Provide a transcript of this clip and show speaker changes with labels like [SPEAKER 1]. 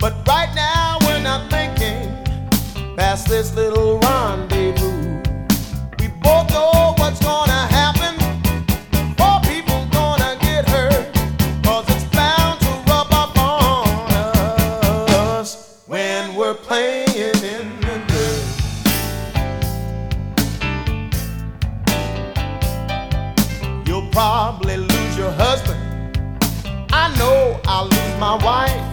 [SPEAKER 1] But right now we're not thinking past this little rendezvous. We both know what's gonna happen. Poor people gonna get hurt, 'cause it's bound to rub up on us when we're playing in the dirt. You'll probably lose your husband. I know I'll lose my wife.